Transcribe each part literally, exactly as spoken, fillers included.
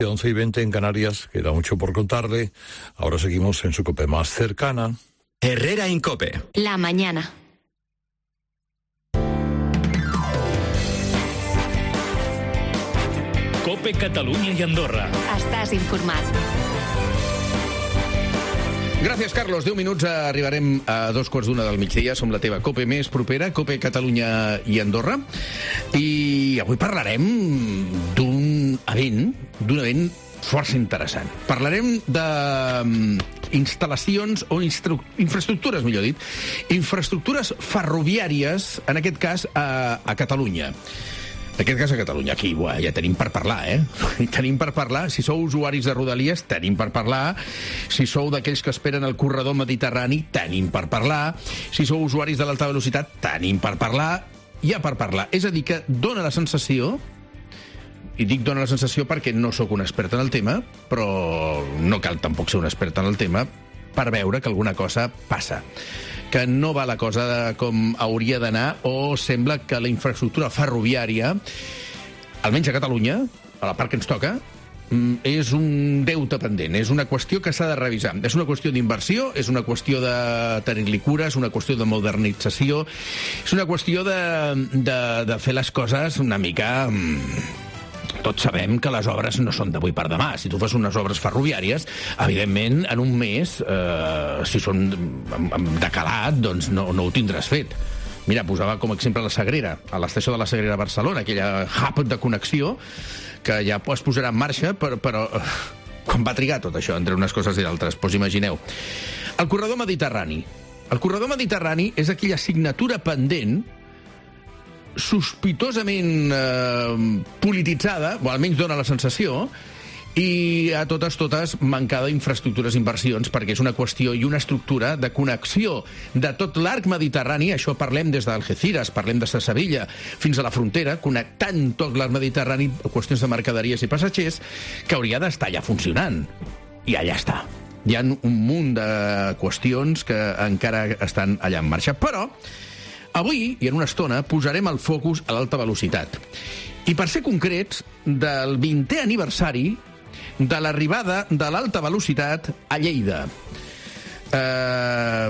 once y veinte en Canarias, queda mucho por contarle. Ahora seguimos en su COPE más cercana. Herrera en COPE. La mañana. COPE Catalunya i Andorra. Estàs informat. Gràcies, Carlos. Deu minuts arribarem a dos quarts d'una del migdia. Som la teva COPE més propera, COPE Catalunya i Andorra. I avui parlarem d'un event, d'un event força interessant. Parlarem de instal·lacions o infraestructures, millor dit, infraestructures ferroviàries, en aquest cas, a, a Catalunya. En aquest cas a Catalunya. Aquí buah, ja tenim per parlar, eh? Tenim per parlar. Si sou usuaris de Rodalies, tenim per parlar. Si sou d'aquells que esperen el corredor mediterrani, tenim per parlar. Si sou usuaris de l'alta velocitat, tenim per parlar. Hi ha per parlar. És a dir, que dóna la sensació, i dic dóna la sensació perquè no sóc un expert en el tema, però no cal tampoc ser un expert en el tema per veure que alguna cosa passa, que no va la cosa com hauria d'anar, o sembla que la infraestructura ferroviària, almenys a Catalunya, a la part que ens toca, és un deute pendent, és una qüestió que s'ha de revisar. És una qüestió d'inversió, és una qüestió de tenir-li cura, és una qüestió de modernització, és una qüestió de, de, de fer les coses una mica... Tots sabem que les obres no són d'avui per demà. Si tu fas unes obres ferroviàries, evidentment, en un mes, eh, si són de calat, doncs no, no ho tindràs fet. Mira, posava com a exemple la Sagrera, a l'estació de la Sagrera a Barcelona, aquella hub de connexió que ja es posarà en marxa, però, però quan va trigar tot això, entre unes coses i d'altres? Doncs imagineu. El corredor mediterrani. El corredor mediterrani és aquella assignatura pendent sospitosament eh, polititzada, o almenys dóna la sensació, i a totes, totes mancada d'infraestructures i inversions, perquè és una qüestió i una estructura de connexió de tot l'arc mediterrani. Això parlem des d'Algeciras, parlem de Sevilla fins a la frontera, connectant tot l'arc mediterrani, qüestions de mercaderies i passatgers, que hauria d'estar ja funcionant. I allà està. Hi ha un munt de qüestions que encara estan allà en marxa. Però avui, i en una estona, posarem el focus a l'alta velocitat. I per ser concrets, del vintè aniversari de l'arribada de l'alta velocitat a Lleida. Eh,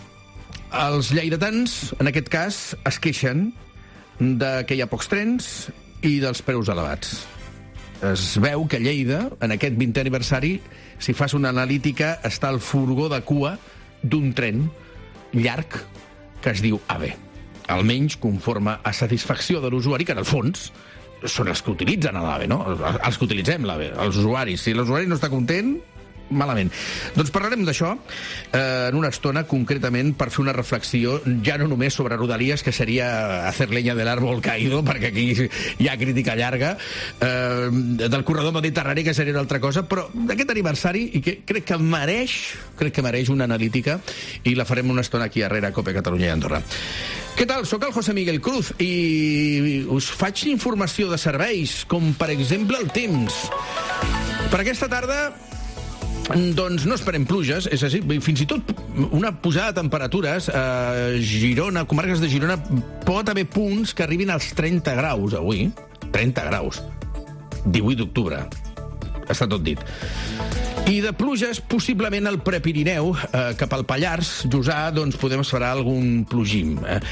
els lleidatans, en aquest cas, es queixen de que hi ha pocs trens i dels preus elevats. Es veu que Lleida, en aquest vintè aniversari, si fas una analítica, està al furgó de cua d'un tren llarg que es diu AVE. Almenys conforme a satisfacció de l'usuari, que en el fons són els que utilitzen l'AVE, no? Els que utilitzem l'AVE, els usuaris. Si l'usuari no està content, malament. Doncs parlarem d'això eh, en una estona, concretament per fer una reflexió ja no només sobre Rodalies, que seria hacer leña del árbol caído, perquè aquí hi ha crítica llarga, eh, del corredor mediterrani, que seria una altra cosa, però d'aquest aniversari, i que crec que mereix, crec que mereix una analítica, i la farem una estona aquí darrere a COPE Catalunya i Andorra. Què tal? Soc el José Miguel Cruz i us faig informació de serveis, com per exemple el temps. Per aquesta tarda, doncs no esperem pluges, és a dir, fins i tot una pujada de temperatures a Girona, comarques de Girona, pot haver punts que arribin als trenta graus avui. trenta graus. divuit d'octubre. Està tot dit. I de pluges, possiblement al Prepirineu, eh, cap al Pallars, Jussà, doncs podem esperar algun plogim. Eh?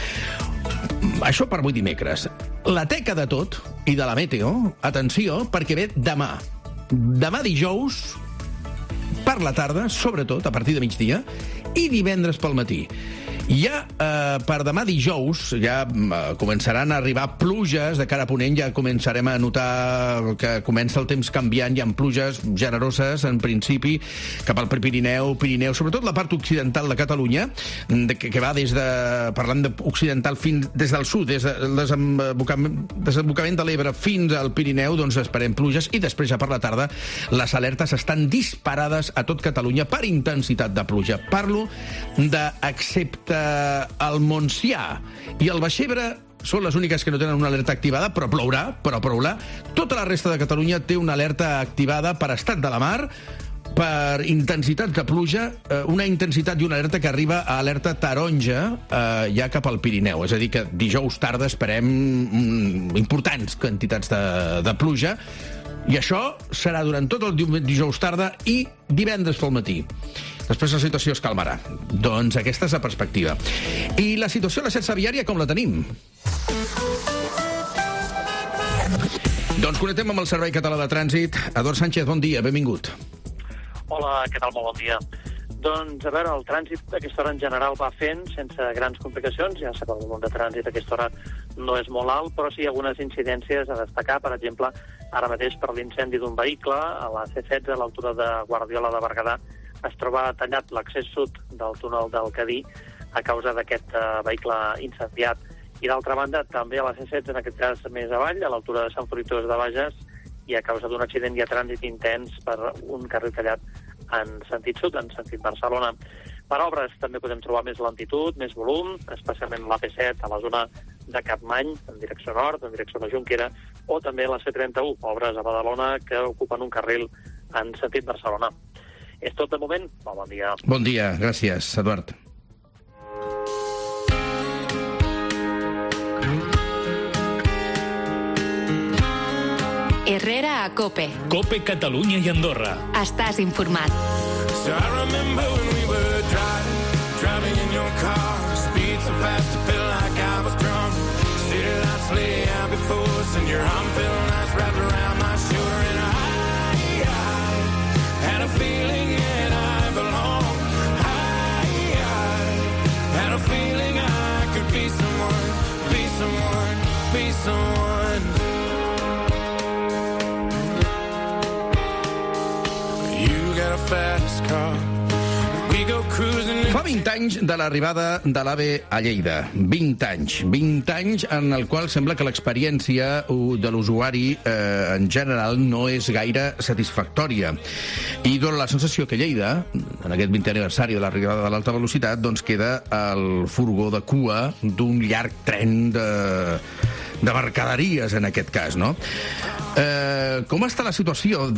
Això per avui dimecres. La teca de tot, i de la meteo, atenció, perquè ve demà. Demà dijous, per la tarda, sobretot, a partir de migdia, i divendres pel matí. Ja eh, per demà dijous ja eh, començaran a arribar pluges de cara a ponent, ja començarem a notar que comença el temps canviant, hi ha pluges generoses en principi cap al Pirineu, Pirineu, sobretot la part occidental de Catalunya, de, que, que va des de, parlant d'occidental fins des del sud, des del desembocament, desembocament de l'Ebre fins al Pirineu, doncs esperem pluges, i després ja per la tarda les alertes estan disparades a tot Catalunya per intensitat de pluja. Parlo de, excepte el Montsià i el Baix-Ebre, són les úniques que no tenen una alerta activada, però plourà, però plourà. Tota la resta de Catalunya té una alerta activada per estat de la mar, per intensitat de pluja, una intensitat i una alerta que arriba a alerta taronja eh, ja cap al Pirineu. És a dir, que dijous tarda esperem importants quantitats de, de pluja, I això serà durant tot el dijous tarda i divendres pel matí. Després la situació es calmarà. Doncs aquesta és la perspectiva. I la situació a la xarxa viària com la tenim? Doncs connectem amb el Servei Català de Trànsit. Eduard Sánchez, bon dia, benvingut. Hola, què tal? Molt bon dia. Doncs, a veure, el trànsit a aquesta hora en general va fent sense grans complicacions. Ja sap, el volum de trànsit a aquesta hora no és molt alt, però sí algunes incidències a destacar. Per exemple, ara mateix per l'incendi d'un vehicle a la C setze, a l'altura de Guardiola de Berguedà, es troba tallat l'accés sud del túnel del Cadí a causa d'aquest uh, vehicle incendiat. I d'altra banda, també a la C setze, en aquest cas més avall, a l'altura de Sant Fruitós de Bages, i a causa d'un accident hi ha trànsit intens per un carril tallat en sentit sud, en sentit Barcelona. Per obres també podem trobar més lentitud, més volum, especialment l'A P set a la zona de Capmany, en direcció nord, en direcció de Junquera, o també la C trenta-u, obres a Badalona que ocupen un carril en sentit Barcelona. És tot de moment. Bon dia. Bon dia, gràcies, Eduard. Herrera a COPE. COPE Catalunya i Andorra. Estàs informat. So I remember when we were driving, driving in your car, speed so fast to feel like I was drunk. City lights lay out before us and your arm felt nice wrapped around my shoulder. And I, I had a feeling that I belonged. I, I had a feeling I could be someone, be someone, be someone. Fa vint anys de l'arribada de l'AVE a Lleida. vint anys. vint anys en el qual sembla que l'experiència de l'usuari eh, en general no és gaire satisfactòria. I dona la sensació que Lleida, en aquest vintè aniversari de l'arribada de l'alta velocitat, doncs queda el furgó de cua d'un llarg tren de, de mercaderies, en aquest cas, no? Eh, com està la situació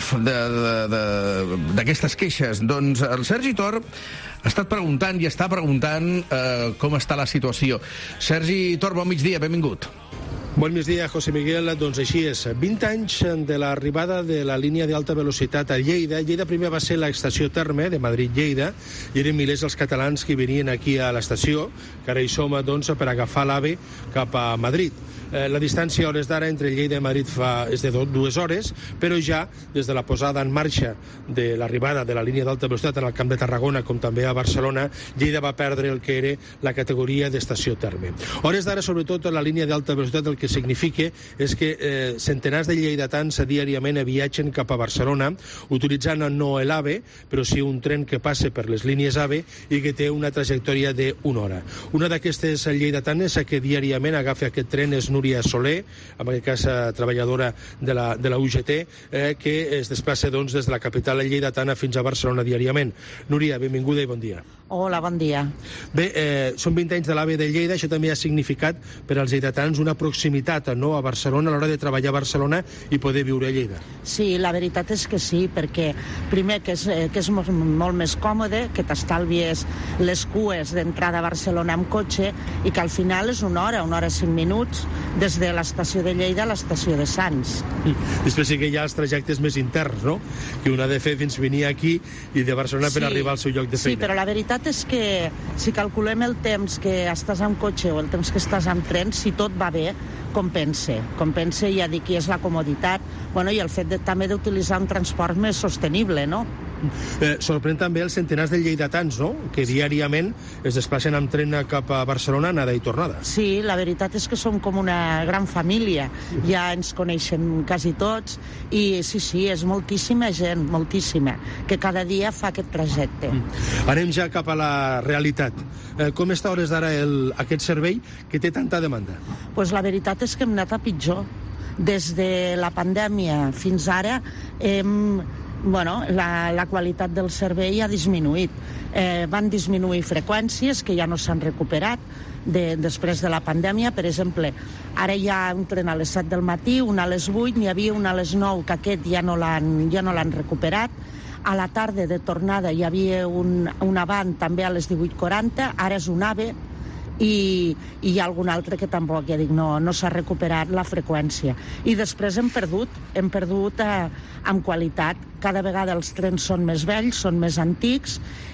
d'aquestes queixes? Doncs el Sergi Tor ha estat preguntant i està preguntant eh, com està la situació. Sergi Tor, bon migdia, benvingut. Bon migdia, José Miguel. Doncs així és. vint anys de l'arribada de la línia d'alta velocitat a Lleida. Lleida primer va ser l'estació Terme de Madrid-Lleida i eren milers els catalans que venien aquí a l'estació, que ara hi som doncs, per agafar l'AVE cap a Madrid. Eh, la distància a hores d'ara entre Lleida i Madrid fa, és de dues hores, però ja des de la posada en marxa de l'arribada de la línia d'alta velocitat en el Camp de Tarragona, com també a Barcelona, Lleida va perdre el que era la categoria d'estació Terme. A hores d'ara, sobretot, la línia d'alta velocitat el que significa és que eh, centenars de lleidatans diàriament viatgen cap a Barcelona utilitzant no l'AVE, però sí un tren que passa per les línies AVE i que té una trajectòria d'una hora. Una d'aquestes lleidatanes que diàriament agafa aquest tren és Núria Soler, en aquest cas treballadora de la, de la U G T, eh, que es desplaça doncs, des de la capital lleidatana fins a Barcelona diàriament. Núria, benvinguda i bon dia. Hola, bon dia. Bé, eh, són vint anys de l'AVE de Lleida, això també ha significat per als lleidatans una proximitat no, a Barcelona a l'hora de treballar a Barcelona i poder viure a Lleida. Sí, la veritat és que sí, perquè primer que és, que és molt, molt més còmode, que t'estalvies les cues d'entrada a Barcelona amb cotxe i que al final és una hora, una hora i cinc minuts des de l'estació de Lleida a l'estació de Sants. Després sí que hi ha els trajectes més interns, no? Que un ha de fer fins venir aquí i de Barcelona sí, per arribar al seu lloc de feina. Sí, però la veritat és que si calculem el temps que estàs amb cotxe o el temps que estàs amb tren, si tot va bé, compensa. Compensa, ja dic, que és la comoditat, bueno, i el fet de, també d'utilitzar un transport més sostenible, no? Eh, sorprèn també els centenars de lleidatans, no?, que diàriament es desplacen amb tren cap a Barcelona, anada i tornada. Sí, la veritat és que som com una gran família, ja ens coneixem quasi tots, i sí, sí, és moltíssima gent, moltíssima, que cada dia fa aquest trajecte. Mm. Anem ja cap a la realitat. Eh, com està a hores d'ara el, aquest servei que té tanta demanda? Pues la veritat és que hem anat a pitjor. Des de la pandèmia fins ara hem... Bueno, la, la qualitat del servei ha disminuït. Eh, van disminuir freqüències que ja no s'han recuperat de, després de la pandèmia. Per exemple, ara hi ha un tren a les set del matí, un a les vuit, n'hi havia un a les nou, que aquest ja no l'han ja no l'han recuperat. A la tarda de tornada hi havia un, un avant també a les divuit quaranta, ara és un AVE, i, i hi ha algun altre que tampoc, ja dic, no, no s'ha recuperat la freqüència. I després hem perdut, hem perdut eh, amb qualitat. Cada vegada els trens són més vells, són més antics,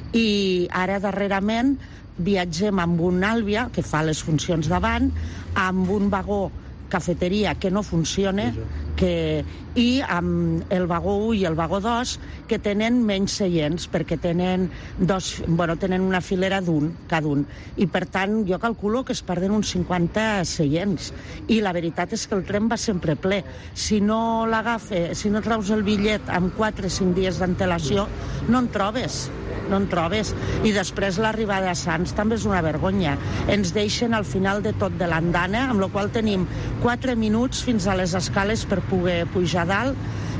i ara darrerament viatgem amb un Àlvia, que fa les funcions davant, amb un vagó cafeteria que no funciona, que, i amb el vagó u i el vagó dos que tenen menys seients perquè tenen, dos, bueno, tenen una filera d'un, cada un, i per tant jo calculo que es perden uns cinquanta seients, i la veritat és que el tren va sempre ple. Si no l'agafa, si no treus el bitllet amb quatre o cinc dies d'antelació, no en trobes no en trobes. I després l'arribada a Sants també és una vergonya. Ens deixen al final de tot de l'andana, amb la qual tenim quatre minuts fins a les escales per poder pujar dalt,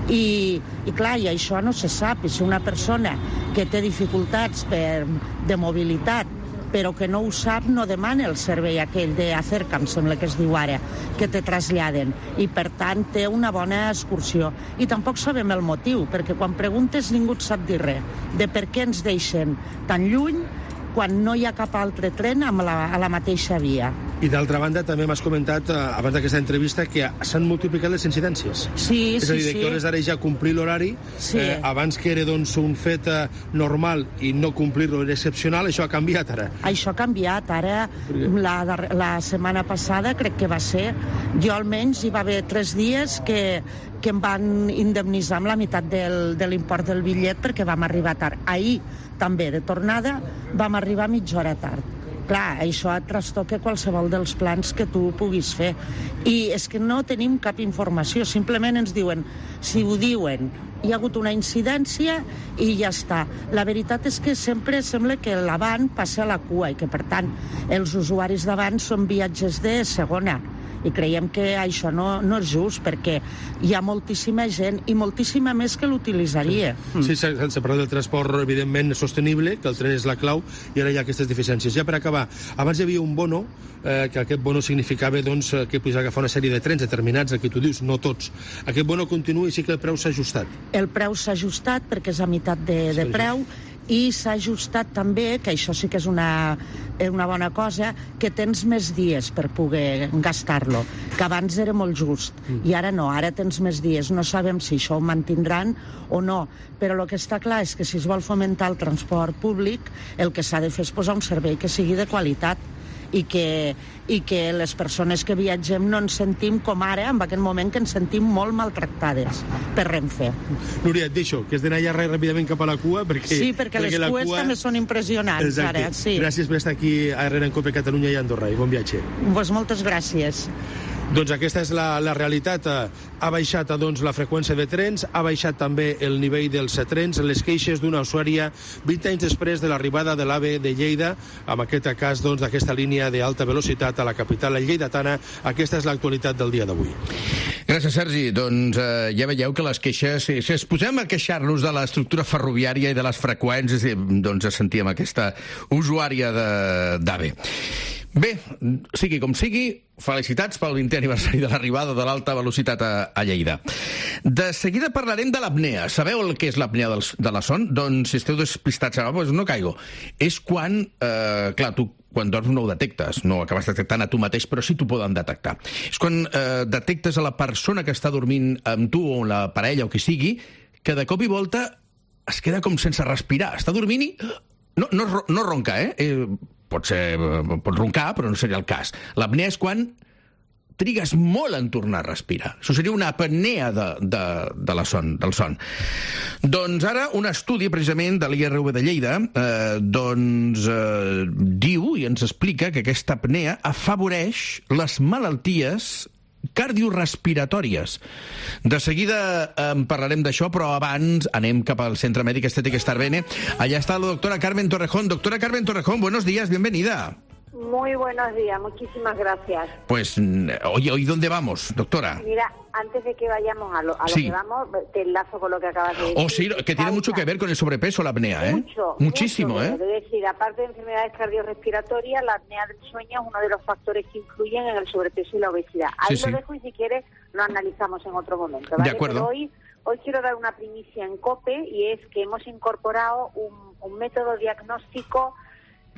i, i clar, i això no se sap. I si una persona que té dificultats per, de mobilitat, però que no ho sap, no demana el servei aquell d'Acerca, em sembla que es diu ara, que te traslladen, i per tant té una bona excursió. I tampoc sabem el motiu, perquè quan preguntes ningú et sap dir res de per què ens deixen tan lluny quan no hi ha cap altre tren amb la, a la mateixa via. I d'altra banda, també m'has comentat, eh, abans d'aquesta entrevista, que s'han multiplicat les incidències. Sí, és sí, a dir, sí. que hores d'ara ja complir l'horari, sí. eh, abans que era doncs, un fet eh, normal i no complir-lo era excepcional, això ha canviat ara. Això ha canviat. Ara, la, la setmana passada, crec que va ser, jo almenys hi va haver tres dies que, que em van indemnitzar amb la meitat del, de l'import del bitllet perquè vam arribar tard. Ahir, també, de tornada, vam arribar mitja hora tard. Clar, això et trastoca qualsevol dels plans que tu puguis fer. I és que no tenim cap informació, simplement ens diuen, si ho diuen, hi ha hagut una incidència i ja està. La veritat és que sempre sembla que l'avant passa a la cua i que, per tant, els usuaris davant són viatgers de segona. I creiem que això no, no és just, perquè hi ha moltíssima gent i moltíssima més que l'utilitzaria. Sí, sense parlar del transport, evidentment, sostenible, que el tren és la clau, i ara hi ha aquestes deficiències. Ja per acabar, abans hi havia un bono, eh, que aquest bono significava doncs, que podies agafar una sèrie de trens determinats, el que tu dius, no tots. Aquest bono continua i sí que el preu s'ha ajustat. El preu s'ha ajustat perquè és a meitat de, de preu, i s'ha ajustat també, que això sí que és una, una bona cosa, que tens més dies per poder gastar-lo, que abans era molt just, mm. i ara no, ara tens més dies. No sabem si això ho mantindran o no, però el que està clar és que si es vol fomentar el transport públic, el que s'ha de fer és posar un servei que sigui de qualitat, i que, i que les persones que viatgem no ens sentim com ara, en aquest moment que ens sentim molt maltractades per Renfe. Núria, et deixo, que has d'anar ja ràpidament cap a la cua, perquè... Sí, perquè, perquè les cues cua... també són impressionants. Exacte. Ara. Sí. Gràcies per estar aquí a Herrera en Cope, Catalunya i Andorra, i bon viatge. Pues moltes gràcies. Doncs aquesta és la, la realitat. Ha baixat doncs, la freqüència de trens, ha baixat també el nivell dels trens, les queixes d'una usuària vint anys després de l'arribada de l'AVE de Lleida, amb aquest cas doncs, d'aquesta línia d'alta velocitat a la capital lleidatana. Aquesta és l'actualitat del dia d'avui. Gràcies, Sergi. Doncs eh, ja veieu que les queixes... Si, si es posem a queixar-nos de l'estructura ferroviària i de les freqüències, doncs sentíem aquesta usuària d'AVE. Bé, sigui com sigui, felicitats pel vintè aniversari de l'arribada de l'alta velocitat a, a Lleida. De seguida parlarem de l'apnea. Sabeu el que és l'apnea de la son? Doncs si esteu despistats, ah, doncs no caigo. És quan, eh, clar, tu quan dorms no ho detectes, no acabes detectant a tu mateix, però sí t'ho poden detectar. És quan eh, detectes a la persona que està dormint amb tu o la parella o qui sigui, que de cop i volta es queda com sense respirar. Està dormint i... No, no, no ronca, eh? eh pot ser, pot roncar, però no seria el cas. L'apnea és quan trigues molt en tornar a respirar. Això seria una apnea de, de, de la son, del son. Doncs ara un estudi precisament de l'I R V de Lleida eh, doncs eh, diu i ens explica que aquesta apnea afavoreix les malalties cardiorespiratòries. De seguida en parlarem d'això, però abans anem cap al Centre Mèdic Estètic Starbene. Allà està la doctora Carmen Torrejón. Doctora Carmen Torrejón, buenos días, bienvenida. Muy buenos días, muchísimas gracias. Pues, oye, ¿hoy dónde vamos, doctora? Mira, antes de que vayamos a lo, a lo sí. que vamos, te enlazo con lo que acabas de decir. Oh, sí, que tiene mucho que ver con el sobrepeso, la apnea, ¿eh? Mucho, Muchísimo, mucho, ¿eh? Es decir, aparte de enfermedades cardiorrespiratorias, la apnea del sueño es uno de los factores que influyen en el sobrepeso y la obesidad. Ahí sí, lo sí. dejo y si quieres lo analizamos en otro momento, ¿vale? De acuerdo. Pero hoy, hoy quiero dar una primicia en COPE y es que hemos incorporado un, un método diagnóstico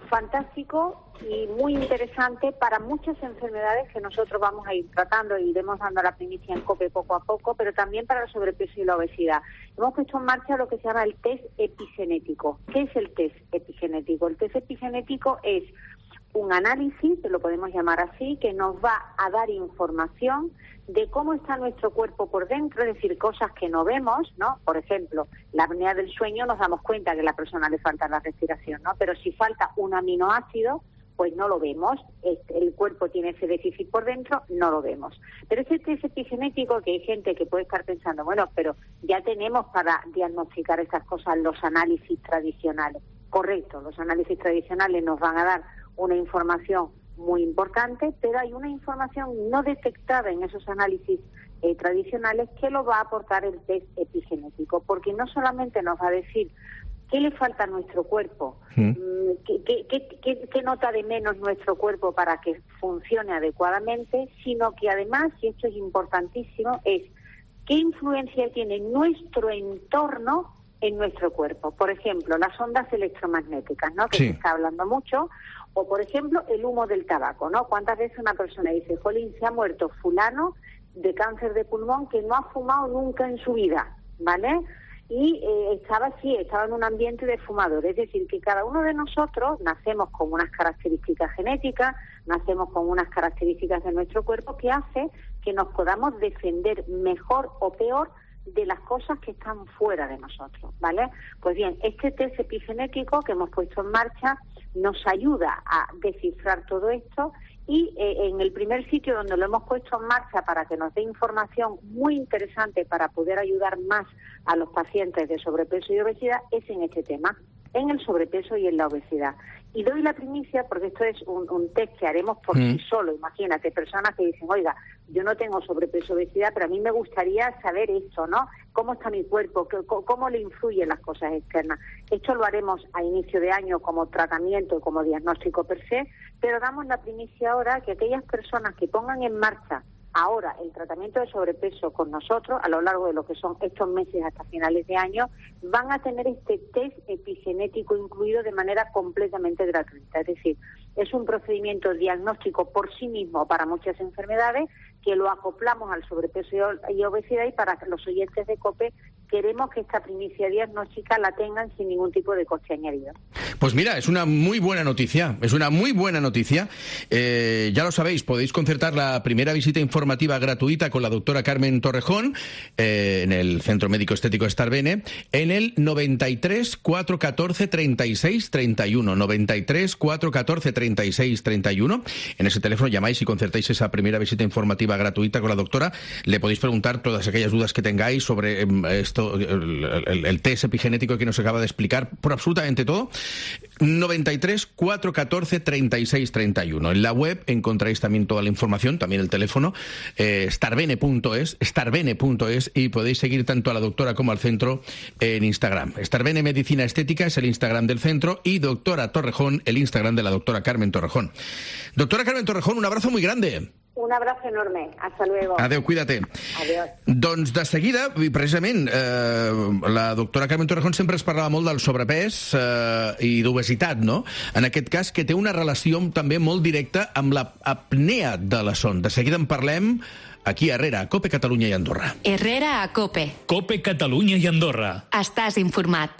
fantástico y muy interesante para muchas enfermedades que nosotros vamos a ir tratando y iremos dando la primicia en COPE poco a poco, pero también para el sobrepeso y la obesidad. Hemos puesto en marcha lo que se llama el test epigenético. ¿Qué es el test epigenético? El test epigenético es un análisis, que lo podemos llamar así, que nos va a dar información de cómo está nuestro cuerpo por dentro, es decir, cosas que no vemos, ¿no? Por ejemplo, la apnea del sueño nos damos cuenta que a la persona le falta la respiración, ¿no? Pero si falta un aminoácido, pues no lo vemos, el cuerpo tiene ese déficit por dentro, no lo vemos. Pero ese test epigenético, que hay gente que puede estar pensando, bueno, pero ya tenemos para diagnosticar esas cosas los análisis tradicionales. Correcto, los análisis tradicionales nos van a dar una información muy importante, pero hay una información no detectada en esos análisis eh, tradicionales que lo va a aportar el test epigenético, porque no solamente nos va a decir qué le falta a nuestro cuerpo, ¿Mm? qué, qué, qué, qué, qué nota de menos nuestro cuerpo para que funcione adecuadamente, sino que además, y esto es importantísimo, es qué influencia tiene nuestro entorno en nuestro cuerpo. Por ejemplo, las ondas electromagnéticas, ¿no? Que sí. Se está hablando mucho. O, por ejemplo, el humo del tabaco, ¿no? ¿Cuántas veces una persona dice, jolín, se ha muerto fulano de cáncer de pulmón que no ha fumado nunca en su vida, ¿vale? Y eh, estaba así, estaba en un ambiente de fumador. Es decir, que cada uno de nosotros nacemos con unas características genéticas, nacemos con unas características de nuestro cuerpo que hace que nos podamos defender mejor o peor de las cosas que están fuera de nosotros, ¿vale? Pues bien, este test epigenético que hemos puesto en marcha nos ayuda a descifrar todo esto y eh, en el primer sitio donde lo hemos puesto en marcha para que nos dé información muy interesante para poder ayudar más a los pacientes de sobrepeso y obesidad es en este tema, en el sobrepeso y en la obesidad. Y doy la primicia porque esto es un, un test que haremos por mm. sí solo. Imagínate, personas que dicen, oiga, yo no tengo sobrepeso o obesidad, pero a mí me gustaría saber esto, ¿no? ¿Cómo está mi cuerpo? ¿Cómo, cómo le influyen las cosas externas? Esto lo haremos a inicio de año como tratamiento, como diagnóstico per se, pero damos la primicia ahora que aquellas personas que pongan en marcha ahora el tratamiento de sobrepeso con nosotros, a lo largo de lo que son estos meses hasta finales de año, van a tener este test epigenético incluido de manera completamente gratuita. Es decir, es un procedimiento diagnóstico por sí mismo para muchas enfermedades que lo acoplamos al sobrepeso y obesidad, y para los oyentes de COPE queremos que esta primicia diagnóstica la tengan sin ningún tipo de coste añadido. Pues mira, es una muy buena noticia, es una muy buena noticia. Eh, ya lo sabéis, podéis concertar la primera visita informativa gratuita con la doctora Carmen Torrejón eh, en el Centro Médico Estético Starbene en el noventa y tres, cuatrocientos catorce, treinta y seis, treinta y uno, noventa y tres, cuatrocientos catorce, treinta y seis, treinta y uno. En ese teléfono llamáis y concertáis esa primera visita informativa gratuita con la doctora. Le podéis preguntar todas aquellas dudas que tengáis sobre eh, esto, el, el, el test epigenético que nos acaba de explicar, por absolutamente todo. noventa y tres, cuatrocientos catorce, treinta y seis, treinta y uno. En la web encontráis también toda la información, también el teléfono, eh, starbene punto es, starbene punto es, y podéis seguir tanto a la doctora como al centro en Instagram. Starbene Medicina Estética es el Instagram del centro y Doctora Torrejón, el Instagram de la doctora Carmen Torrejón. Doctora Carmen Torrejón, un abrazo muy grande. Un abrazo enorme. Hasta luego. Adéu, cuídate. Adiós. Doncs de seguida, precisament, eh, la doctora Carmen Torrejón sempre es parlava molt del sobrepès eh, i d'obesitat, no? En aquest cas, que té una relació també molt directa amb la apnea de la son. De seguida en parlem aquí a Herrera, a COPE Catalunya i Andorra. Herrera a COPE. COPE Catalunya i Andorra. Estàs informat.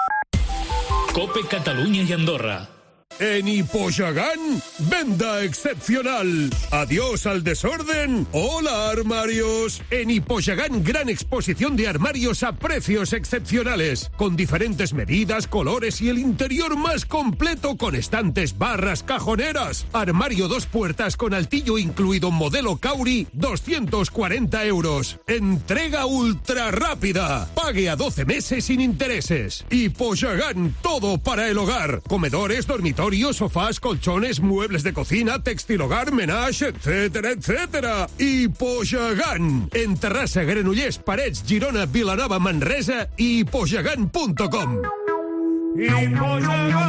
COPE Catalunya i Andorra. En Hipoyagán, venda excepcional. Adiós al desorden. Hola, armarios. En Hipoyagán, gran exposición de armarios a precios excepcionales, con diferentes medidas, colores y el interior más completo, con estantes, barras, cajoneras. Armario dos puertas con altillo incluido, modelo Cauri, doscientos cuarenta euros. Entrega ultra rápida. Pague a doce meses sin intereses. Hipoyagán, todo para el hogar. Comedores, dormitorios, sofás, colchones, muebles de cocina, textil hogar, menage, etcétera, etcétera. Hipoyagán. En Terrassa, Granollers, Parets, Girona, Vilanova, Manresa y hipoyagán punto com.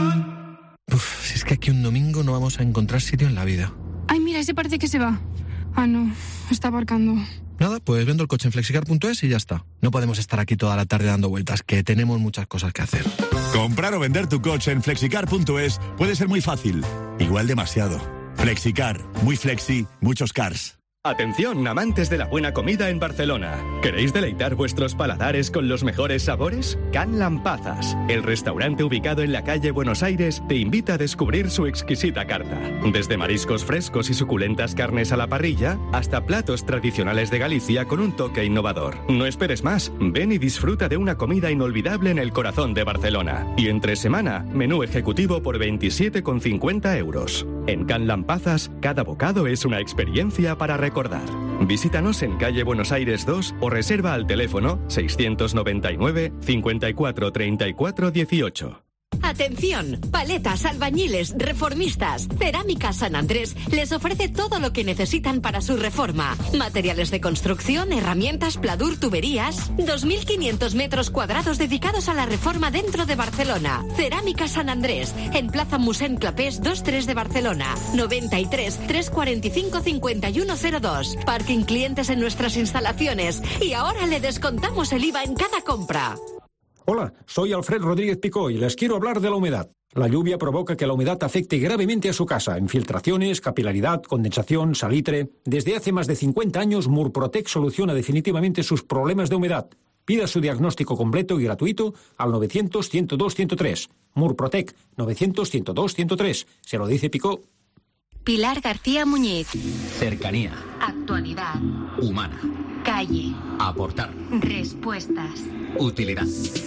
Uf, si es que aquí un domingo no vamos a encontrar sitio en la vida. Ay, mira, ese parece que se va. Ah, no, está aparcando. Nada, pues vendo el coche en flexicar punto es y ya está. No podemos estar aquí toda la tarde dando vueltas, que tenemos muchas cosas que hacer. Comprar o vender tu coche en flexicar punto es puede ser muy fácil, igual demasiado. Flexicar, muy flexi, muchos cars. Atención, amantes de la buena comida en Barcelona. ¿Queréis deleitar vuestros paladares con los mejores sabores? Can Lampazas, el restaurante ubicado en la calle Buenos Aires, te invita a descubrir su exquisita carta. Desde mariscos frescos y suculentas carnes a la parrilla, hasta platos tradicionales de Galicia con un toque innovador. No esperes más, ven y disfruta de una comida inolvidable en el corazón de Barcelona. Y entre semana, menú ejecutivo por veintisiete con cincuenta euros. En Can Lampazas, cada bocado es una experiencia para recordar. Visítanos en calle Buenos Aires dos o reserva al teléfono seiscientos noventa y nueve, cincuenta y cuatro, treinta y cuatro, dieciocho. Atención, paletas, albañiles, reformistas. Cerámica San Andrés les ofrece todo lo que necesitan para su reforma. Materiales de construcción, herramientas, pladur, tuberías. dos mil quinientos metros cuadrados dedicados a la reforma dentro de Barcelona. Cerámica San Andrés, en Plaza Mossèn Clapés dos tres de Barcelona. noventa y tres, trescientos cuarenta y cinco, cincuenta y uno cero dos. Parking clientes en nuestras instalaciones. Y ahora le descontamos el I V A en cada compra. Hola, soy Alfred Rodríguez Picó y les quiero hablar de la humedad. La lluvia provoca que la humedad afecte gravemente a su casa. Infiltraciones, capilaridad, condensación, salitre. Desde hace más de cincuenta años, Murprotec soluciona definitivamente sus problemas de humedad. Pida su diagnóstico completo y gratuito al novecientos, ciento dos, ciento tres. Murprotec, novecientos, ciento dos, ciento tres. Se lo dice Picó. Pilar García Muñiz. Cercanía. Actualidad. Humana. Calle. Aportar. Respuestas. Utilidad.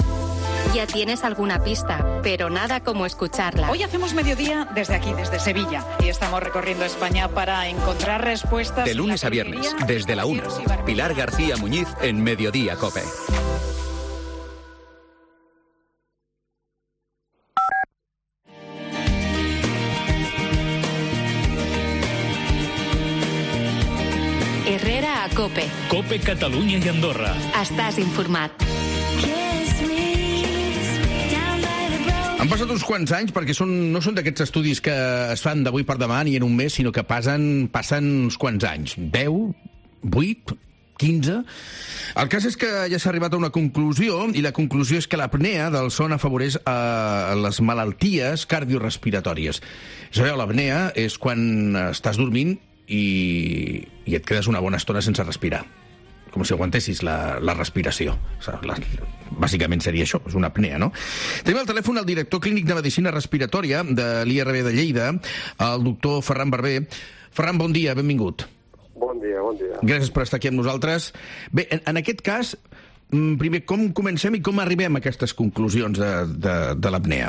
Ya tienes alguna pista, pero nada como escucharla. Hoy hacemos mediodía desde aquí, desde Sevilla, y estamos recorriendo España para encontrar respuestas. De lunes a viernes, desde la una. Pilar García Muñiz en Mediodía COPE. Herrera a COPE. COPE Catalunya i Andorra. Estàs informat. Han passat uns quants anys, perquè són, no són d'aquests estudis que es fan d'avui per demà ni en un mes, sinó que passen, passen uns quants anys. deu, vuit, quinze... El cas és que ja s'ha arribat a una conclusió, i la conclusió és que l'apnea del son afavoreix a les malalties cardiorespiratòries. Sabeu, l'apnea és quan estàs dormint i, i et quedes una bona estona sense respirar, com si aguantessis la, la respiració. O sigui, la, bàsicament seria això, és una apnea, no? Tenim al telèfon el director clínic de Medicina Respiratòria de l'I R B de Lleida, el doctor Ferran Barber. Ferran, bon dia, benvingut. Bon dia, bon dia. Gràcies per estar aquí amb nosaltres. Bé, en, en aquest cas, primer, com comencem i com arribem a aquestes conclusions de, de, de l'apnea?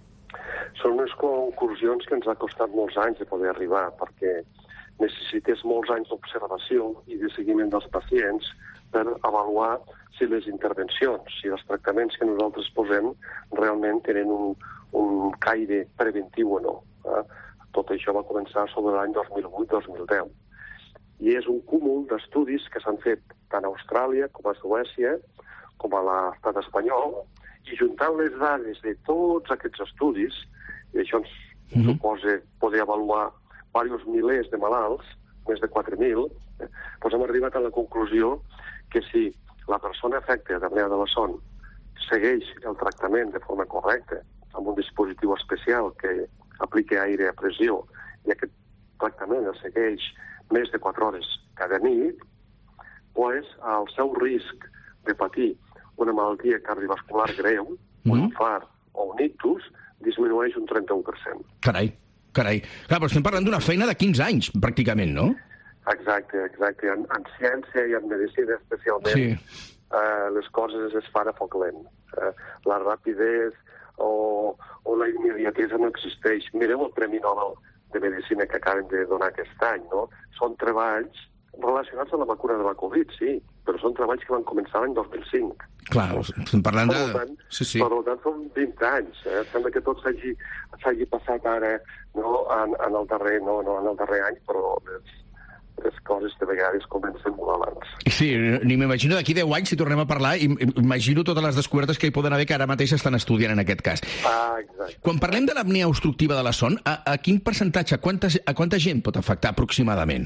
Són unes conclusions que ens ha costat molts anys de poder arribar, perquè necessites molts anys d'observació i de seguiment dels pacients per avaluar si les intervencions, si els tractaments que nosaltres posem realment tenen un, un caire preventiu o no. Eh? Tot això va començar sobre l'any dos mil vuit dos mil deu. I és un cúmul d'estudis que s'han fet tant a Austràlia com a Suècia, com a l'estat espanyol, i juntant les dades de tots aquests estudis, i això ens mm-hmm. suposa poder avaluar diversos milers de malalts, més de quatre mil, eh, doncs hem arribat a la conclusió que si la persona afecta d'apnea de la son segueix el tractament de forma correcta, amb un dispositiu especial que aplica aire a pressió, i aquest tractament el segueix més de quatre hores cada nit, doncs el seu risc de patir una malaltia cardiovascular greu, mm-hmm. un infart o un ictus, disminueix un trenta-u per cent. Carai. Carai. Clar, però estem parlant d'una feina de quinze anys, pràcticament, no? Exacte, exacte. En, en ciència i en medicina especialment, sí. eh, les coses es fan a foc lent. Eh, la rapidesa o, o la immediatesa no existeix. Mireu el Premi Nobel de Medicina que acaben de donar aquest any, no? Són treballs relacionats amb la vacuna de la Covid, sí, però són treballs que van començar l'any dos mil cinc. Clar, estem parlant de... Per tant, sí, sí. per tant són vint anys. Eh? Sembla que tot s'hagi s'hagi passat ara no, en, en, el darrer, no, no en el darrer any, però les, les coses de vegades comencen molt abans. Sí, ni m'imagino d'aquí deu anys si tornem a parlar, i imagino totes les descobertes que hi poden haver que ara mateix estan estudiant en aquest cas. Ah, exacte. Quan parlem de l'apnea obstructiva de la son, a, a quin percentatge, a quanta, a quanta gent pot afectar aproximadament?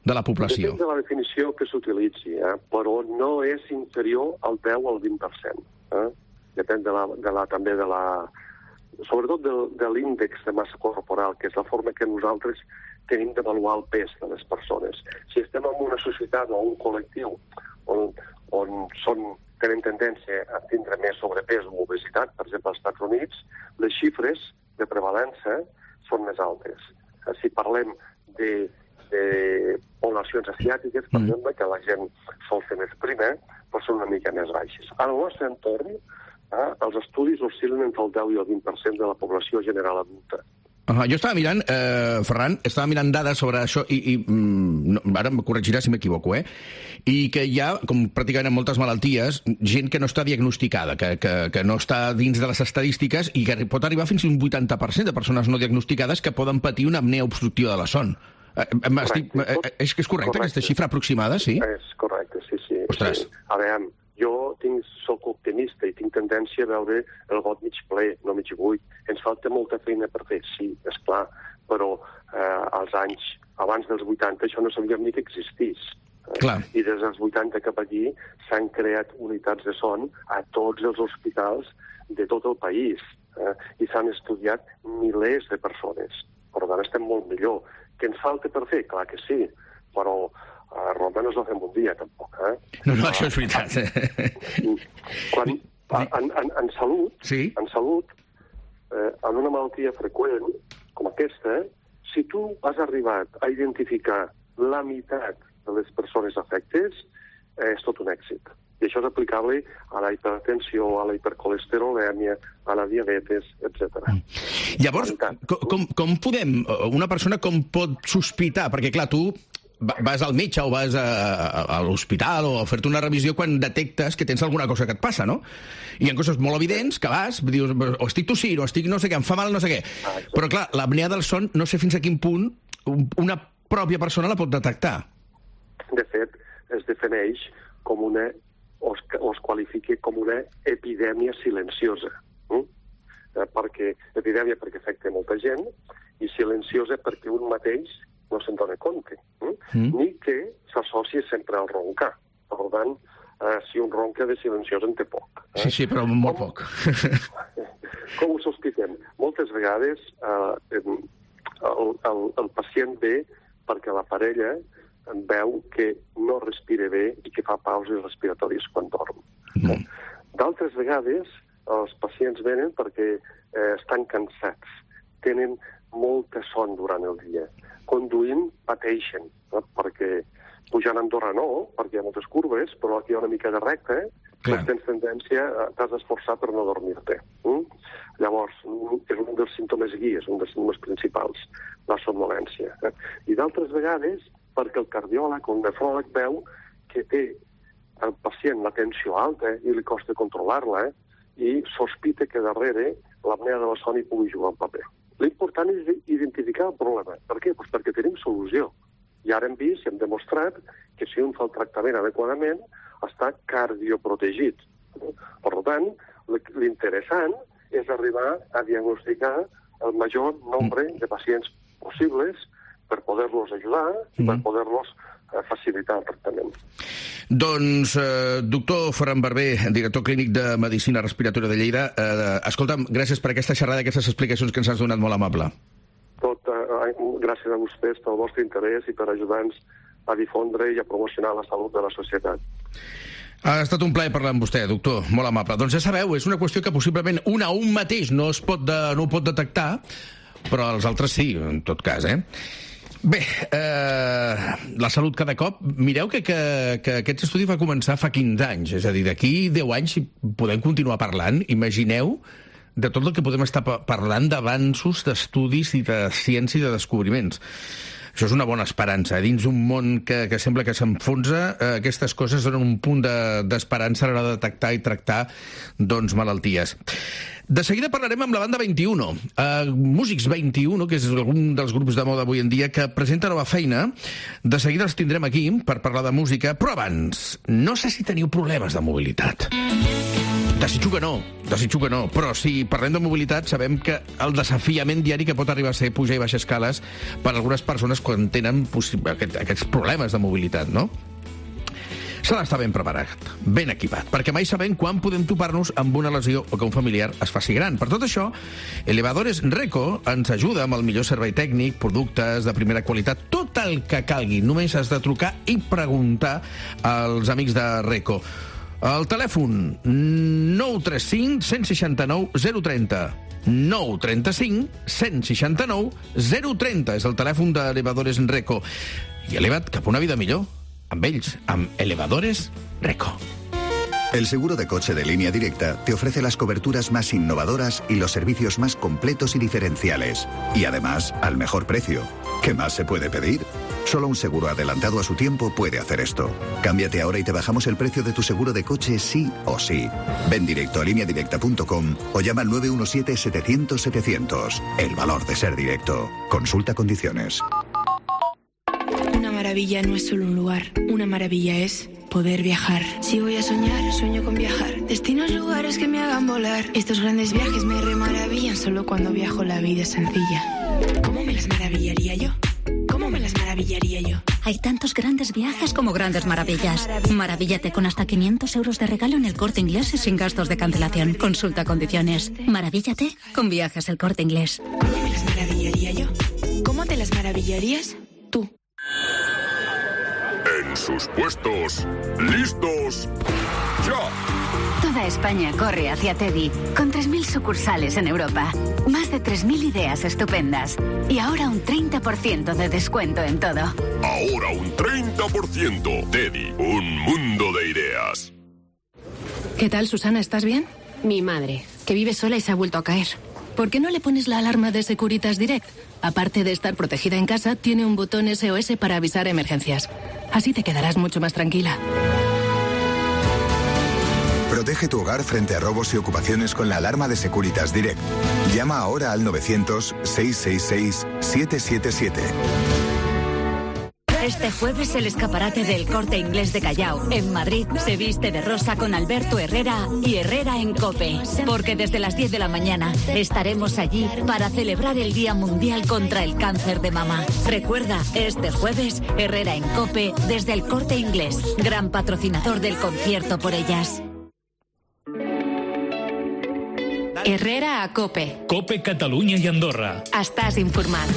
de la població. Depèn de la definició que s'utilitzi, eh? però no és inferior al deu o al vint per cent. Eh? Depèn de la, de la, també de la... sobretot de, de l'índex de massa corporal, que és la forma que nosaltres tenim d'avaluar el pes de les persones. Si estem en una societat o un col·lectiu on, on són, tenen tendència a tindre més sobrepès o obesitat, per exemple, als Estats Units, les xifres de prevalença són més altes. Si parlem de, de poblacions asiàtiques, per exemple, que la gent sol ser més prima, però són una mica més baixes. Al nostre entorn, eh, els estudis oscil·len entre el deu i el vint per cent de la població general adulta. Uh, jo estava mirant, eh, Ferran, estava mirant dades sobre això i, i mm, no, ara em corregirà si m'equivoco, eh? I que hi ha, com pràcticament en moltes malalties, gent que no està diagnosticada, que, que, que no està dins de les estadístiques i que pot arribar fins a un vuitanta per cent de persones no diagnosticades que poden patir una apnea obstructiva de la son. Eh, estic, eh, és que és correcte, correcte, aquesta xifra aproximada, sí? És correcte, sí, sí. Ostres. Sí. A veure, jo tinc, soc optimista i tinc tendència a veure el got mig ple, no mig buit. Ens falta molta feina per fer, sí, és clar, però eh, als anys, abans dels vuitanta, això no sabíem ni que existís. Eh? Clar. I des dels vuitanta cap aquí s'han creat unitats de son a tots els hospitals de tot el país eh? I s'han estudiat milers de persones. Per tant, estem molt millor. Què ens falta per fer? Clar que sí, però a Roma no es va fer en un dia, tampoc. Eh? No, no, això és veritat. Quan, en, en, en salut, sí. en salut, eh, en una malaltia freqüent com aquesta, si tu has arribat a identificar la meitat de les persones afectes, eh, és tot un èxit. I això és aplicable a la hipertensió, a la hipercolesterolèmia, a la diabetes, etcètera. Llavors, com, com podem, una persona com pot sospitar, perquè clar, tu vas al metge o vas a, a, a l'hospital o a fer-te una revisió quan detectes que tens alguna cosa que et passa, no? I hi ha coses molt evidents que vas, dius, o estic tossint, o estic no sé què, em fa mal no sé què. Però clar, l'apnea del son, no sé fins a quin punt una pròpia persona la pot detectar. De fet, es defineix com una, o es, o es qualifica com una epidèmia silenciosa. Mm? Eh, perquè, epidèmia perquè afecta molta gent, i silenciosa perquè un mateix no se'n dona compte, eh? mm. ni que s'associa sempre al roncar. Per tant, eh, si un ronca de silenciós en té poc. Eh? Sí, sí, però molt com, poc. Com ho sospitem? Moltes vegades eh, el, el, el pacient ve perquè la parella veu que no respira bé i que fa pauses respiratòries quan dorm. Mm. D'altres vegades els pacients venen perquè eh, estan cansats, tenen molta son durant el dia. Conduint pateixen, no? Perquè pujant a Andorra no, perquè hi ha moltes curves, però aquí hi ha una mica de recta, eh? tens tendència, t'has d'esforçar per no dormir-te. Mm? Llavors, és un dels símptomes guies, un dels símptomes principals, la somnolència. Eh? I d'altres vegades, perquè el cardiòleg o el nefròleg veu que té el pacient la tensió alta i li costa controlar-la, eh? I sospita que darrere l'apnea de la son hi pugui jugar un paper. L'important és identificar el problema. Per què? Pues perquè tenim solució. I ara hem vist i hem demostrat que si un fa el tractament adequadament, està cardioprotegit. Per tant, l'interessant és arribar a diagnosticar el major nombre de pacients possibles per poder-los ajudar i per poder-los facilitar el tractament. Doncs, eh, doctor Ferran Barber, director clínic de Medicina Respiratòria de Lleida, eh, escolta'm, gràcies per aquesta xerrada, aquestes explicacions que ens has donat molt amable. Tot, eh, gràcies a vostès pel vostre interès i per ajudar-nos a difondre i a promocionar la salut de la societat. Ha estat un plaer parlar amb vostè, doctor, molt amable. Doncs ja sabeu, és una qüestió que possiblement un a un mateix no es pot de, no ho pot detectar, però els altres sí, en tot cas, eh? Bé, eh, la salut cada cop... Mireu que, que, que aquest estudi va començar fa quinze anys, és a dir, d'aquí deu anys si podem continuar parlant. Imagineu de tot el que podem estar parlant d'avanços, d'estudis i de ciència i de descobriments. Això és una bona esperança. Dins un món que, que sembla que s'enfonsa, eh, aquestes coses donen un punt d'esperança de, a l'hora de detectar i tractar doncs, malalties. De seguida parlarem amb la banda vint-i-u, uh, Músics vint-i-u, que és algun dels grups de moda avui en dia, que presenta nova feina. De seguida els tindrem aquí per parlar de música, però abans, no sé si teniu problemes de mobilitat. Desitjo que no, desitjo que no, però si parlem de mobilitat sabem que el desafiament diari que pot arribar a ser pujar i baixar escales per a algunes persones quan tenen aquest, aquests problemes de mobilitat, no? S'ha d'estar ben preparat, ben equipat, perquè mai sabem quan podem topar-nos amb una lesió o que un familiar es faci gran. Per tot això, Elevadores Reco ens ajuda amb el millor servei tècnic, productes de primera qualitat, tot el que calgui. Només has de trucar i preguntar als amics de Reco. El telèfon nou tres cinc, cent seixanta-nou, zero trenta. nou tres cinc, cent seixanta-nou, zero trenta és el telèfon d'Elevadores Reco. I eleva't cap a una vida millor. Amb ells, amb Elevadores Reco. El seguro de coche de Línea Directa te ofrece las coberturas más innovadoras y los servicios más completos y diferenciales. Y además, al mejor precio. ¿Qué más se puede pedir? Solo un seguro adelantado a su tiempo puede hacer esto. Cámbiate ahora y te bajamos el precio de tu seguro de coche sí o sí. Ven directo a línea directa punto com o llama al nueve uno siete, setecientos, setecientos. El valor de ser directo. Consulta condiciones. Una maravilla no es solo un lugar, una maravilla es poder viajar. Si voy a soñar, sueño con viajar. Destinos, lugares que me hagan volar. Estos grandes viajes me remaravillan. Solo cuando viajo la vida es sencilla. ¿Cómo me las maravillaría yo? ¿Cómo me las maravillaría yo? Hay tantos grandes viajes como grandes maravillas. Maravíllate con hasta quinientos euros de regalo en El Corte Inglés y sin gastos de cancelación. Consulta condiciones. Maravíllate con Viajes El Corte Inglés. ¿Cómo me las maravillaría yo? ¿Cómo te las maravillarías tú? En sus puestos, listos, ya. Toda España corre hacia Teddy, con tres mil sucursales en Europa. Más de tres mil ideas estupendas. Y ahora un treinta por ciento de descuento en todo. Ahora un treinta por ciento. Teddy, un mundo de ideas. ¿Qué tal, Susana? ¿Estás bien? Mi madre, que vive sola y se ha vuelto a caer. ¿Por qué no le pones la alarma de Securitas Direct? Aparte de estar protegida en casa, tiene un botón S O S para avisar emergencias. Así te quedarás mucho más tranquila. Protege tu hogar frente a robos y ocupaciones con la alarma de Securitas Direct. Llama ahora al novecientos, seiscientos sesenta y seis, setecientos setenta y siete. Este jueves el escaparate del Corte Inglés de Callao, en Madrid, se viste de rosa con Alberto Herrera y Herrera en COPE. Porque desde las diez de la mañana estaremos allí para celebrar el Día Mundial contra el Cáncer de Mama. Recuerda, este jueves, Herrera en COPE desde el Corte Inglés, gran patrocinador del concierto por ellas. Herrera a COPE. COPE Catalunya i Andorra. Estàs informat.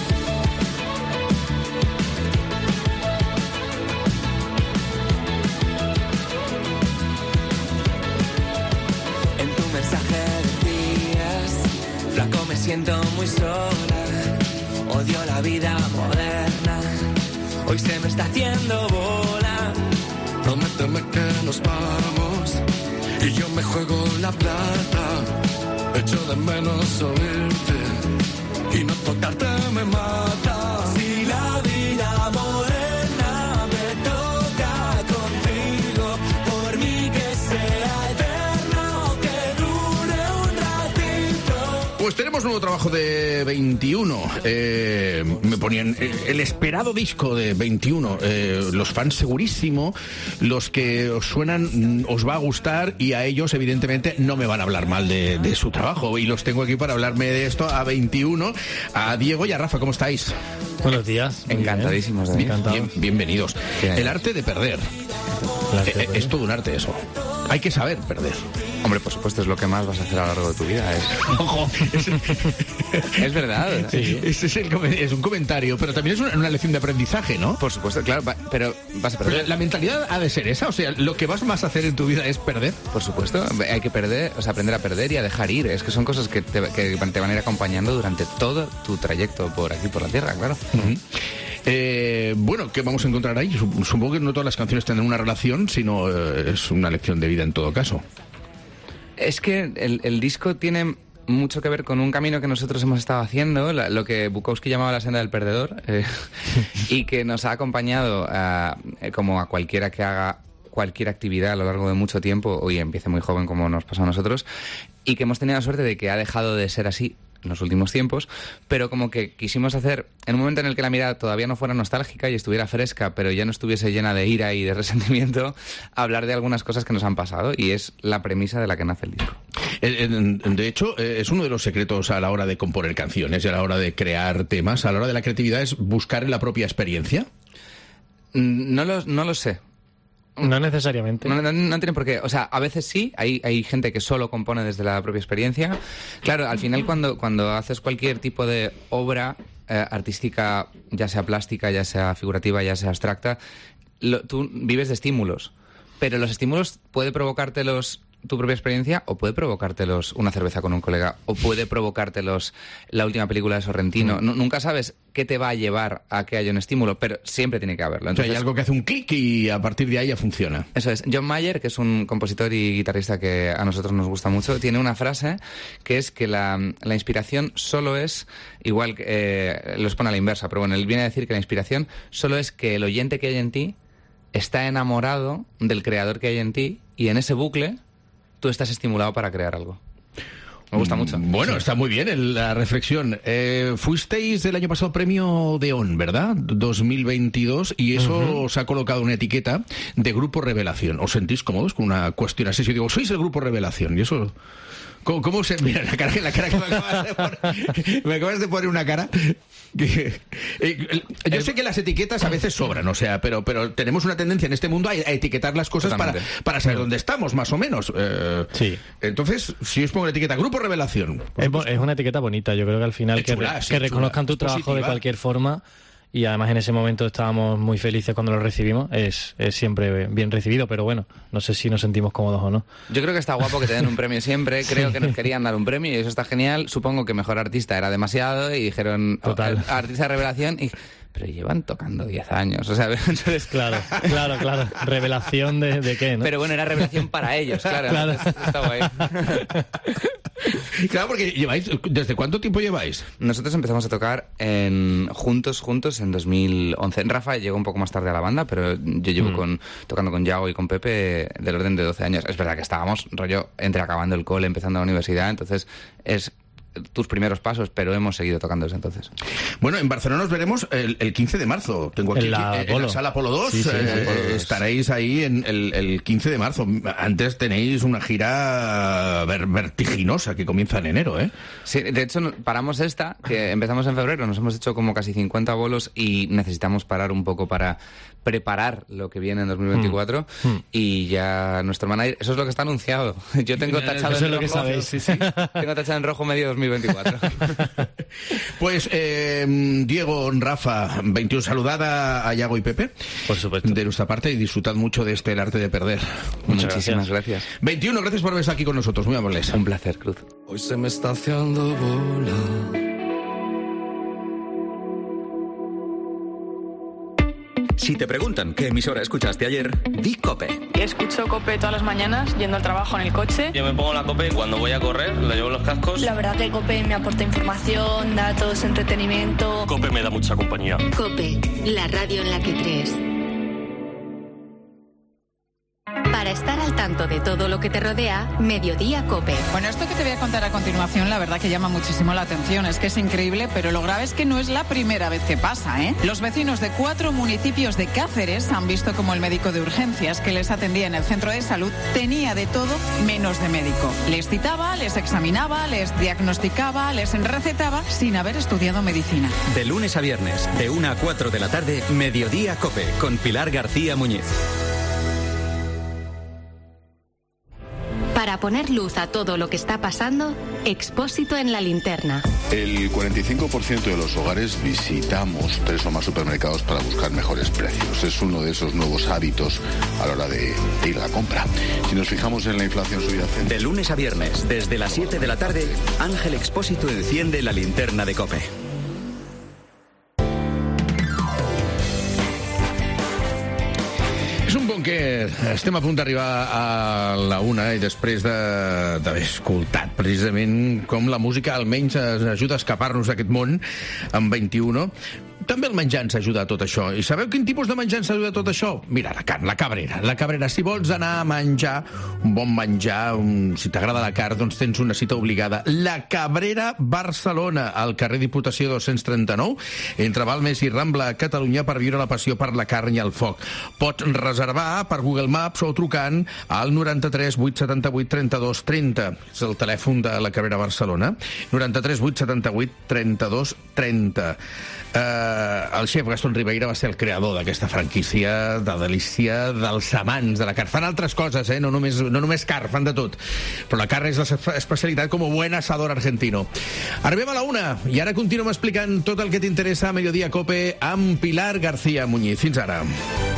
Flaco, me siento muy sola, odio la vida moderna, hoy se me está haciendo bola. Prométeme que nos vamos y yo me juego la plata, echo de menos oírte y no tocarte me mata. Si la vida moderna me toca contigo, por mí que sea eterno, que dure un ratito. Pues tenemos nuevo trabajo de veintiuno. Eh, me ponían eh, el esperado disco de veintiuno. Eh, los fans segurísimo, los que os suenan os va a gustar y a ellos evidentemente no me van a hablar mal de, de su trabajo. Y los tengo aquí para hablarme de esto a veintiuno. A Diego y a Rafa, ¿cómo estáis? Buenos días. Encantadísimos de bien, bien, bienvenidos. Bien. El arte de perder. Arte de eh, es todo un arte eso. Hay que saber perder. Hombre, por supuesto, es lo que más vas a hacer a lo largo de tu vida. Es... Ojo, es, es verdad. Sí. Es, es, el, es un comentario, pero también es una, una lección de aprendizaje, ¿no? Por supuesto, claro, va, pero vas a perder. Pero la mentalidad ha de ser esa, o sea, lo que vas más a hacer en tu vida es perder. Por supuesto, hay que perder, o sea, aprender a perder y a dejar ir. Es que son cosas que te, que te van a ir acompañando durante todo tu trayecto por aquí, por la tierra, claro. Uh-huh. Eh, bueno, ¿qué vamos a encontrar ahí? Supongo que no todas las canciones tendrán una relación, sino eh, es una lección de vida en todo caso. Es que el, el disco tiene mucho que ver con un camino que nosotros hemos estado haciendo, la, lo que Bukowski llamaba la senda del perdedor, eh, y que nos ha acompañado a, como a cualquiera que haga cualquier actividad a lo largo de mucho tiempo, hoy empiece muy joven como nos pasó a nosotros, y que hemos tenido la suerte de que ha dejado de ser así en los últimos tiempos, pero como que quisimos hacer, en un momento en el que la mirada todavía no fuera nostálgica y estuviera fresca, pero ya no estuviese llena de ira y de resentimiento, hablar de algunas cosas que nos han pasado, y es la premisa de la que nace el disco. De hecho, es uno de los secretos a la hora de componer canciones y a la hora de crear temas, a la hora de la creatividad, es buscar en la propia experiencia. No lo, no lo sé. No necesariamente. No, no, no tienen por qué. O sea, a veces sí, hay, hay gente que solo compone desde la propia experiencia. Claro, al final cuando, cuando haces cualquier tipo de obra eh, artística, ya sea plástica, ya sea figurativa, ya sea abstracta, lo, tú vives de estímulos. Pero los estímulos puede provocártelos tu propia experiencia o puede provocártelos una cerveza con un colega o puede provocártelos la última película de Sorrentino. Mm. Nunca sabes qué te va a llevar a que haya un estímulo, pero siempre tiene que haberlo. Entonces, o sea, hay algo que hace un clic y a partir de ahí ya funciona. Eso es. John Mayer, que es un compositor y guitarrista que a nosotros nos gusta mucho, tiene una frase que es que la, la inspiración solo es, igual que eh, los pone a la inversa, pero bueno, él viene a decir que la inspiración solo es que el oyente que hay en ti está enamorado del creador que hay en ti y en ese bucle tú estás estimulado para crear algo. Me gusta mucho. Bueno, sí. Está muy bien el, la reflexión. Eh, fuisteis el año pasado premio Deón, ¿verdad? dos mil veintidós, y eso uh-huh. os ha colocado una etiqueta de Grupo Revelación. ¿Os sentís cómodos con una cuestión así? Yo digo, sois el Grupo Revelación, y eso... ¿Cómo, cómo se...? Mira, la cara, la cara que me acabas de poner, me acabas de poner una cara... Que, eh, yo sé que las etiquetas a veces sobran, o sea, pero, pero tenemos una tendencia en este mundo a, a etiquetar las cosas para, para saber dónde estamos, más o menos. Eh, sí. Entonces, si os pongo la etiqueta Grupo Revelación... Es, es una etiqueta bonita, yo creo que al final que, chula, re, sí, que reconozcan tu trabajo positiva. De cualquier forma... Y además en ese momento estábamos muy felices cuando lo recibimos. Es, es siempre bien recibido, pero bueno, no sé si nos sentimos cómodos o no. Yo creo que está guapo que te den un premio siempre. Creo sí. que nos querían dar un premio y eso está genial. Supongo que mejor artista era demasiado y dijeron Total. Oh, artista de revelación y... Pero llevan tocando diez años, o sea... Entonces... Claro, claro, claro. ¿Revelación de, de qué, no? Pero bueno, era revelación para ellos, claro. claro. Está guay. Claro, porque lleváis... ¿Desde cuánto tiempo lleváis? Nosotros empezamos a tocar en juntos, juntos, en dos mil once. Rafa llegó un poco más tarde a la banda, pero yo llevo mm. con, tocando con Yago y con Pepe del orden de doce años. Es verdad que estábamos, rollo, entre acabando el cole, empezando la universidad, entonces es... tus primeros pasos, pero hemos seguido tocando desde entonces. Bueno, en Barcelona nos veremos el, el quince de marzo. Tengo aquí en la, en la sala Polo dos. Sí, sí, eh, Polo dos. Estaréis ahí en el, el quince de marzo. Antes tenéis una gira ver, vertiginosa que comienza en enero, ¿eh? Sí, de hecho paramos esta, que empezamos en febrero, nos hemos hecho como casi cincuenta bolos y necesitamos parar un poco para preparar lo que viene en dos mil veinticuatro mm. Mm. y ya nuestro manager, eso es lo que está anunciado. Yo tengo tachado eso en es lo rojo, que sabéis, sí, sí. Tengo tachado en rojo medio dos mil veinticuatro. Pues eh, Diego, Rafa, veintiuno, saludad a, a Yago y Pepe. Por supuesto. De nuestra parte y disfrutad mucho de este El Arte de Perder. Muchas Muchísimas gracias. gracias. veintiuno, gracias por estar aquí con nosotros, muy amables. Un placer, Cruz. Hoy se me está haciendo bola. Si te preguntan qué emisora escuchaste ayer, di COPE. Escucho COPE todas las mañanas, yendo al trabajo en el coche. Yo me pongo la COPE cuando voy a correr, la llevo en los cascos. La verdad que COPE me aporta información, datos, entretenimiento. COPE me da mucha compañía. COPE, la radio en la que crees. Para estar al tanto de todo lo que te rodea, Mediodía COPE. Bueno, esto que te voy a contar a continuación, la verdad que llama muchísimo la atención. Es que es increíble, pero lo grave es que no es la primera vez que pasa, ¿eh? Los vecinos de cuatro municipios de Cáceres han visto como el médico de urgencias que les atendía en el centro de salud tenía de todo menos de médico. Les citaba, les examinaba, les diagnosticaba, les recetaba sin haber estudiado medicina. De lunes a viernes, de una a cuatro de la tarde, Mediodía COPE, con Pilar García Muñiz. Para poner luz a todo lo que está pasando, Expósito en la linterna. El cuarenta y cinco por ciento de los hogares visitamos tres o más supermercados para buscar mejores precios. Es uno de esos nuevos hábitos a la hora de, de ir a la compra. Si nos fijamos en la inflación subyacente... De lunes a viernes, desde las siete de la tarde, Ángel Expósito enciende la linterna de COPE. És un búnquer. Estem a punt d'arribar a la una i després de, d'haver escoltat precisament com la música almenys ens ajuda a escapar-nos d'aquest món amb veintiuno. també el menjar ens ajuda a tot això. I sabeu quin tipus de menjar ens ajuda a tot això? Mira, la carn, la cabrera. La cabrera, si vols anar a menjar un bon menjar, un... si t'agrada la carn, doncs tens una cita obligada. La Cabrera Barcelona, al carrer Diputació dos-cents trenta-nou, entre Balmes i Rambla, Catalunya, per viure la passió per la carn i el foc. Pots reservar per Google Maps o trucant al noranta-tres vuit setanta-vuit trenta-dos trenta. És el telèfon de la Cabrera Barcelona. noranta-tres vuit setanta-vuit trenta-dos trenta. Uh, el xef Gastón Ribeira va ser el creador d'aquesta franquícia de delícia dels amants de la carn. Fan altres coses, eh? no, només, no només carn, fan de tot. Però la carn és la especialitat com a buen asador argentino. Arribem a la una i ara continuem explicant tot el que t'interessa a Mediodía Cope amb Pilar García Muñiz. Fins ara.